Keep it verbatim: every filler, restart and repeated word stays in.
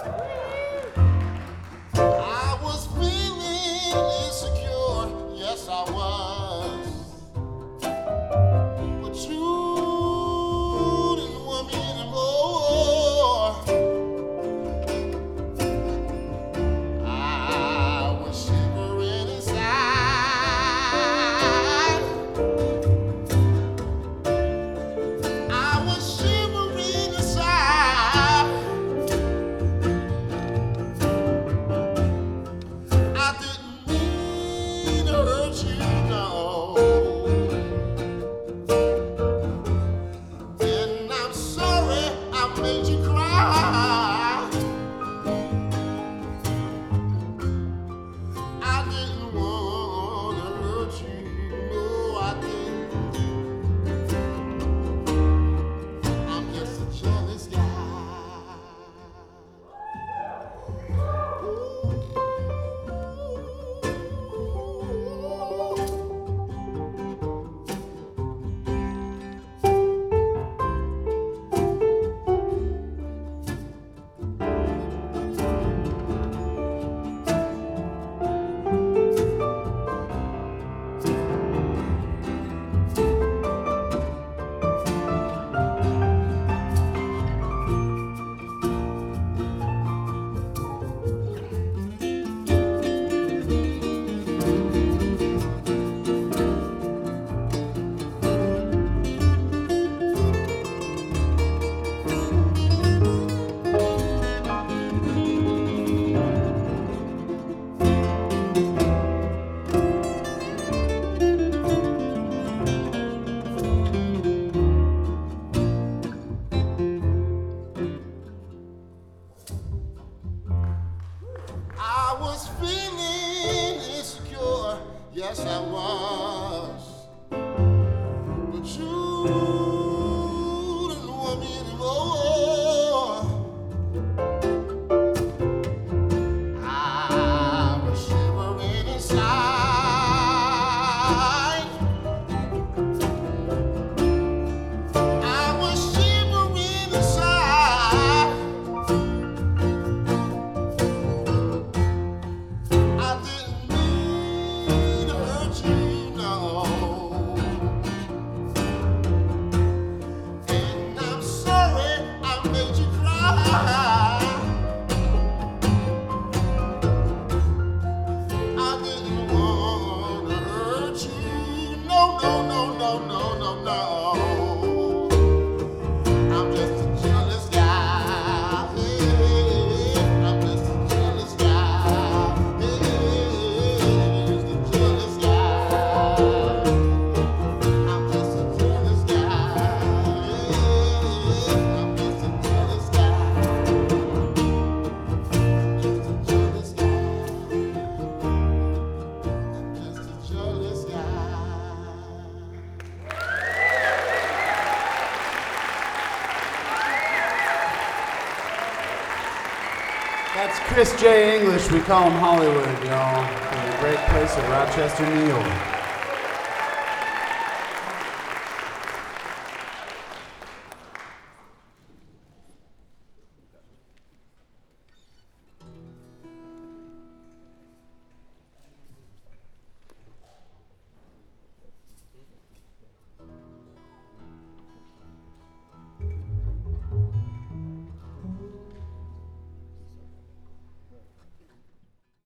I was feeling insecure, yes I was. But you didn't want me anymore. I was shivering inside. I was shivering inside. I didn't mean to hurt you, no. And I'm sorry I made you cry. I didn't want to hurt you, no, I didn't. I'm just a jealous guy. I was feeling insecure, yes I was. But you didn't want me anymore. I was shivering inside. I was shivering inside. I didn't mean to hurt you, no. And I'm sorry I made you cry. I didn't want to hurt you, no, no, no, no, no, no, no. I'm just a jealous guy. Hey, I'm just a jealous guy. Hey, just a jealous guy. I'm just a jealous guy. Hey, I'm just a jealous guy. Just a jealous guy. I'm just a jealous guy. That's Chris J. English. We call him Hollywood, y'all. From the great place of Rochester, New York.